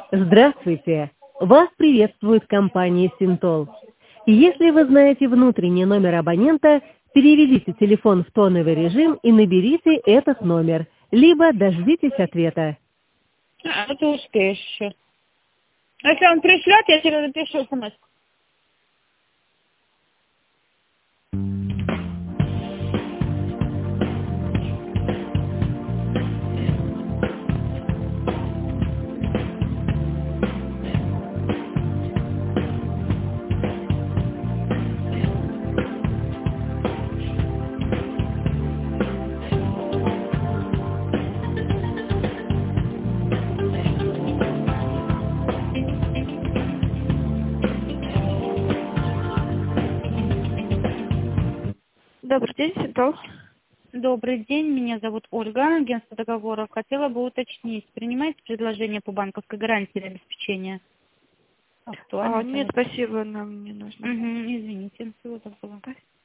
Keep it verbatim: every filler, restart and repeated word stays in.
Здравствуйте! Вас приветствует компания Синтол. Если вы знаете внутренний номер абонента, переведите телефон в тоновый режим и наберите этот номер, либо дождитесь ответа. А, ну ты успеешь еще. Если он пришлет, я тебе напишу смс. Добрый день, Синтол. Добрый день, меня зовут Ольга, агентство договоров. Хотела бы уточнить, принимаете предложение по банковской гарантии на обеспечение? Актуально? А, нет, спасибо, нам не нужно. Угу, извините, всего такого.